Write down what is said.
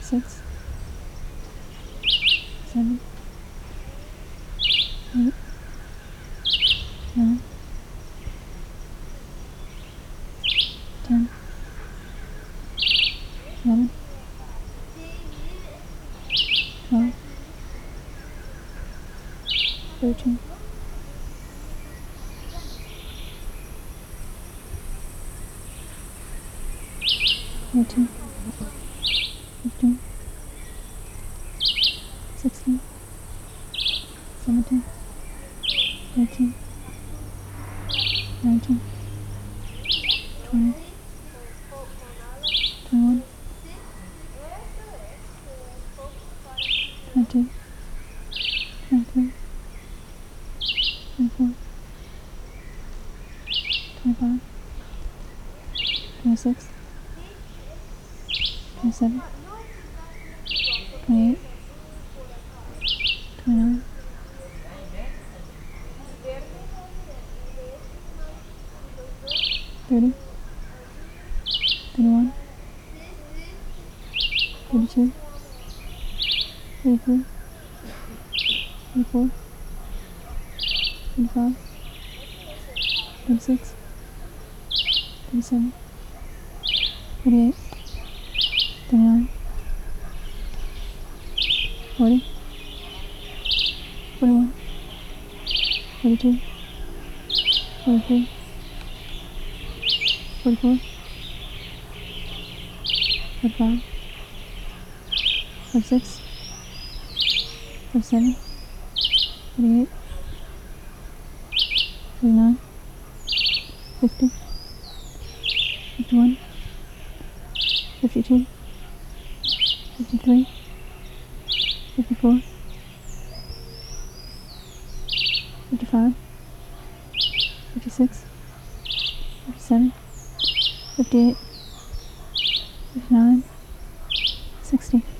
6, 7, 8, 9, 10, 11, 12, 13, 14, 15, 16, 17, 18, 19, 20, 21, 22, 23, 24, 25, 26, 27, 28, 29, 30, 31, 32, 33, 34, 35, 36, 37, 38, 39, 40, 41, 42, 43, 44, 45, 46, 47, 48, 49, 50, 51, 52, 53, 54, 55, 56, 57, 58, 59,